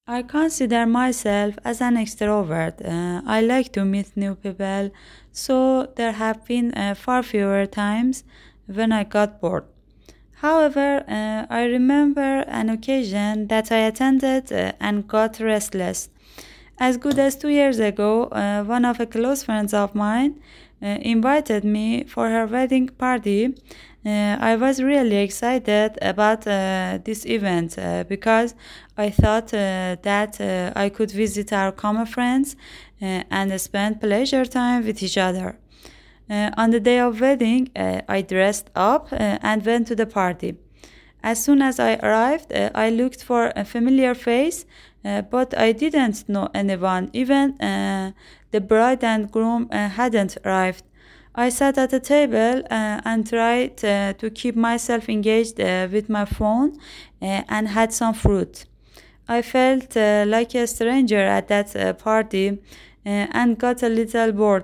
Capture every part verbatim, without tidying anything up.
I consider myself as an extrovert. Uh, I like to meet new people, so there have been uh, far fewer times when I got bored. However, uh, I remember an occasion that I attended uh, and got restless. As good as two years ago, uh, one of the close friends of mine uh, invited me for her wedding party. Uh, I was really excited about uh, this event uh, because I thought uh, that uh, I could visit our common friends uh, and spend pleasure time with each other. Uh, on the day of wedding, uh, I dressed up uh, and went to the party. As soon as I arrived, uh, I looked for a familiar face, uh, but I didn't know anyone. Even uh, the bride and groom uh, hadn't arrived. I sat at a table uh, and tried uh, to keep myself engaged uh, with my phone uh, and had some fruit. I felt uh, like a stranger at that uh, party uh, and got a little bored.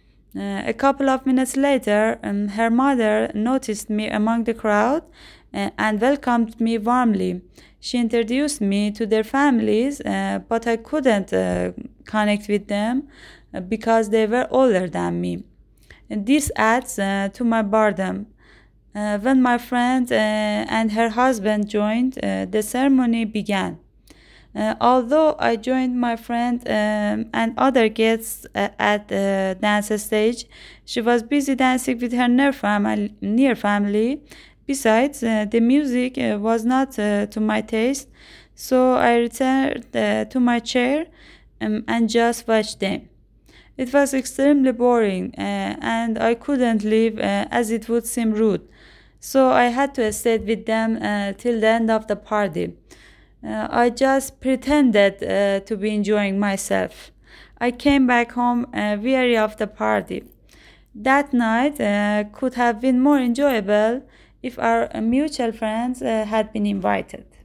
Uh, a couple of minutes later, um, her mother noticed me among the crowd uh, and welcomed me warmly. She introduced me to their families, uh, but I couldn't uh, connect with them uh, because they were older than me. And this adds uh, to my boredom. Uh, when my friend uh, and her husband joined, uh, the ceremony began. Uh, although I joined my friend um, and other guests uh, at the dance stage, she was busy dancing with her near family. Near family. Besides, uh, the music uh, was not uh, to my taste, so I returned uh, to my chair um, and just watched them. It was extremely boring, uh, and I couldn't leave uh, as it would seem rude. So I had to stay with them uh, till the end of the party. Uh, I just pretended uh, to be enjoying myself. I came back home uh, weary of the party. That night uh, could have been more enjoyable if our uh, mutual friends uh, had been invited.